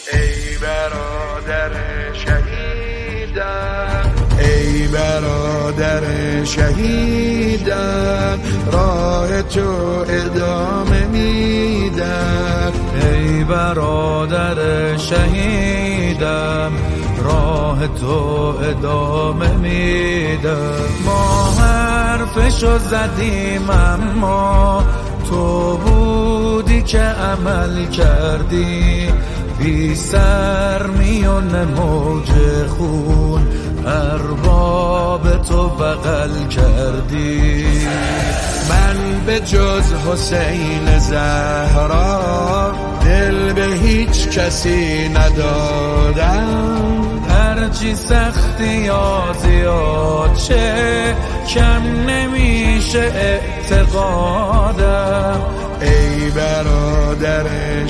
ای برادر شهیدم، ای برادر شهیدم، راه تو ادامه میدم. ای برادر شهیدم، راه تو ادامه میدم. ما حرفشو زدیم اما تو بودی که عمل کردی، بی سر میون موج خون ارباب تو بغل کردی. من به جز حسین زهرا دل به هیچ کسی ندادم. هرچی سختی یا زیاد چه کم نمیشه اعتقادم. ای برادر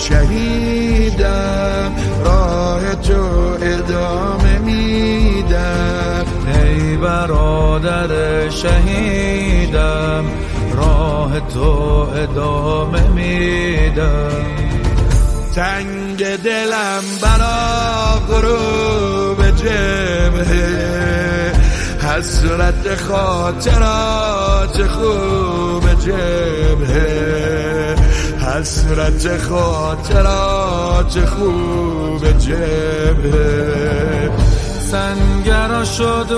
شهیدم، راه تو ادامه میدم. ای برادر شهیدم، راه تو ادامه میدم. تنگ دلم برا غروب جبهه، حسرت خاطرات خوب جبهه، حسرت خاطرات خوب جبهه. سنگرا شد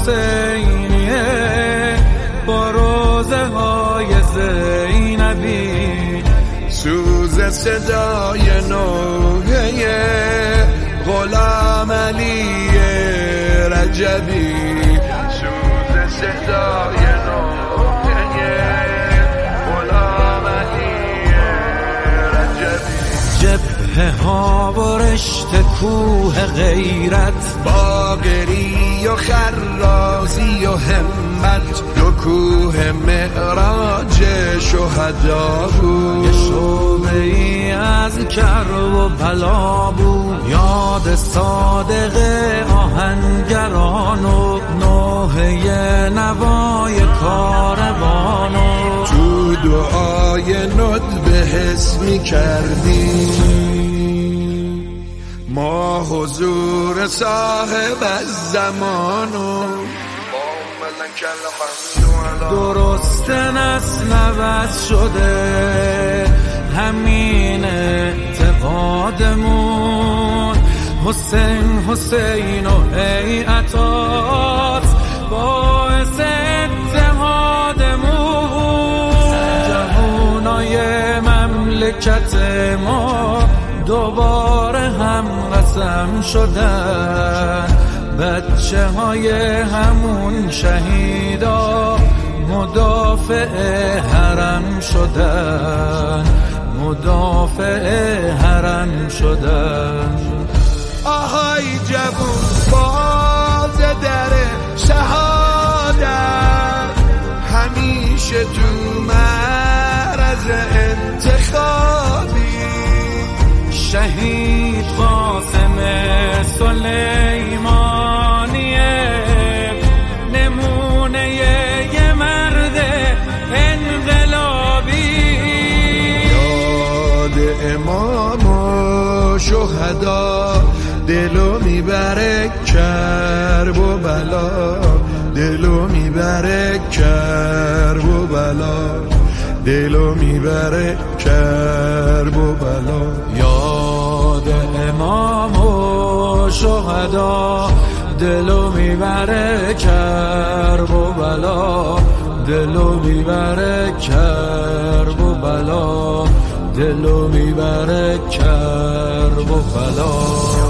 حسینیه با روزه های زینبی، سوز صدای نوحه غلام علی رجبی، سوز صدای نوحه غلام علی رجبی. جبهه ها و رشت کوه غیرت، باقری و خرازی و همت، دو کوه معراج شهدا بود. یه شعبه ای از کرب و بلا بود، یاد صادق آهنگران و نوحه نوای کاروانو. تو دعای ندبه حس می کردی ما حضور صاحب الزمانو. درست نسل عوض شده همین اعتقادمون، حسین حسین و هیئتات باعث اتحادمون. جوانای مملکت ما دوباره هم قسم شدن، بچه های همون شهیدا مدافع حرم شدن، مدافع حرم شدن. آهای جوون باز در شهادت، همیشه تو معرض انتخابی. شهید قاسم سلیمانیه نمونه یه مرد انقلابی. یاد امام و شهدا دلو میبره کرب و بلا، دلو میبره کرب و بلا، دلو میبره کرب و بلا. یاد امام و شهدا دلو میبره کرب و بلا، دلو میبره کرب و بلا، دلو میبره کرب و بلا.